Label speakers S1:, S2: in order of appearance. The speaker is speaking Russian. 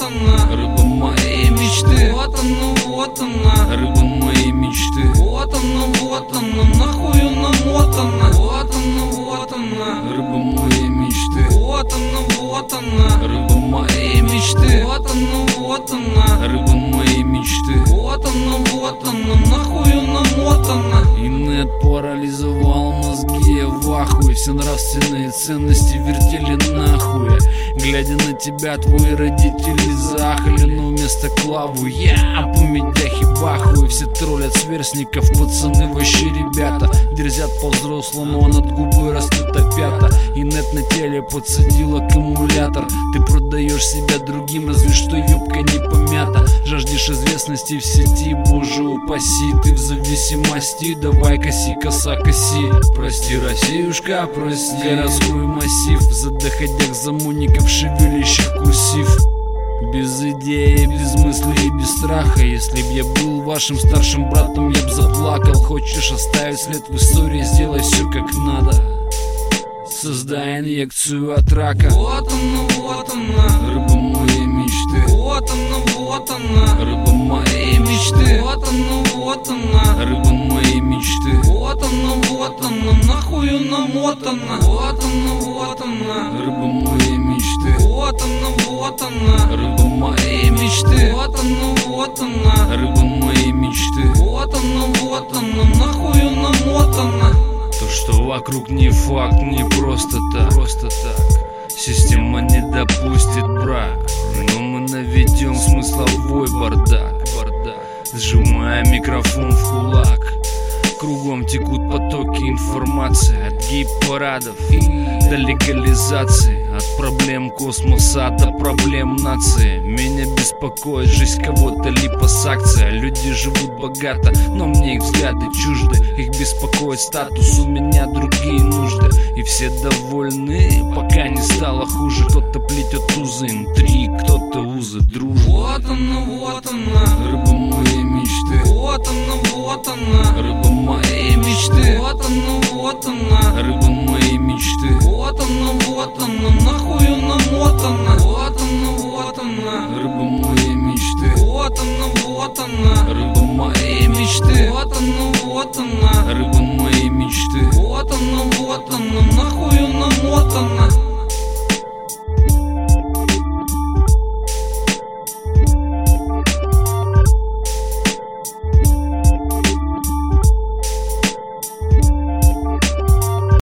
S1: она, рыба моей мечты. Вот она, рыба моей мечты. Вот она, нахуй она намотана. Вот она, рыба моей мечты. Вот она, рыба моей мечты. Вот она, рыба моей мечты. Вот она, нахуй она намотана. Инет парализовал мозги, я в ахуе. Все нравственные ценности вертели нахуй. Глядя на тебя, твои родители захали, но вместо клаву я по медяхе бахую. Все троллят сверстников, пацаны вообще ребята. Дерзят по-взрослому, а над губой растут опята. Инет на теле подсадил аккумулятор. Ты продаешь себя другим, разве что юбка не помята. Жаждешь известности в сети, боже упаси. Ты в зависимости, давай коси, коса коси. Прости, Россиюшка, прости. Городской массив, за доходяг замунников, шевелящих курсив. Без идеи, без мыслей и без страха. Если б я был вашим старшим братом, я б заплакал. Хочешь оставить след в истории, сделай все как надо. Создай инъекцию от рака. Вот она, рыба моей мечты. Вот она, рыба моей мечты. Вот она, рыба моей мечты. Вот она, нахуй она намотана. Вот она, рыба моей мечты. Вот она, рыба моей мечты. Вот она, рыба моей мечты. Вот она, нахуй она намотана. То, что вокруг не факт, не просто так. Система не допустит брак, но мы наведем смысловой бардак. Сжимая микрофон в кулак. Кругом текут потоки информации. От гей-парадов до легализации. От проблем космоса до проблем нации. Меня беспокоит жизнь кого-то липосакция. Люди живут богато, но мне их взгляды чужды. Их беспокоит статус, у меня другие нужды. И все довольны, пока не стало хуже. Кто-то плетет узы интриг, кто-то узы дружбы. Вот она, рыба моей мечты. Вот она, рыба моей мечты. Вот она, рыба моей мечты. Вот она, нахуй она намотана.